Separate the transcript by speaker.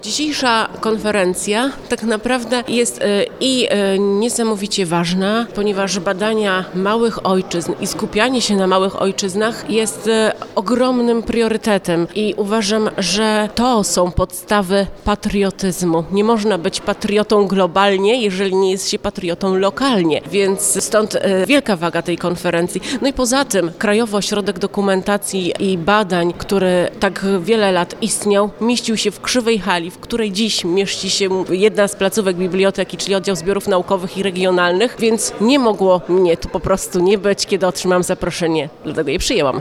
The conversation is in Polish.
Speaker 1: Dzisiejsza konferencja tak naprawdę jest niesamowicie ważna, ponieważ badania małych ojczyzn i skupianie się na małych ojczyznach jest ogromnym priorytetem i uważam, że to są podstawy patriotyzmu. Nie można być patriotą globalnie, jeżeli nie jest się patriotą lokalnie, więc stąd wielka waga tej konferencji. No i poza tym Krajowy Ośrodek Dokumentacji i Badań, który tak wiele lat istniał, mieścił się w krzywej hali, w której dziś mieści się jedna z placówek biblioteki, czyli Oddział Zbiorów Naukowych i Regionalnych, więc nie mogło mnie tu po prostu nie być, kiedy otrzymałam zaproszenie, dlatego je przyjęłam.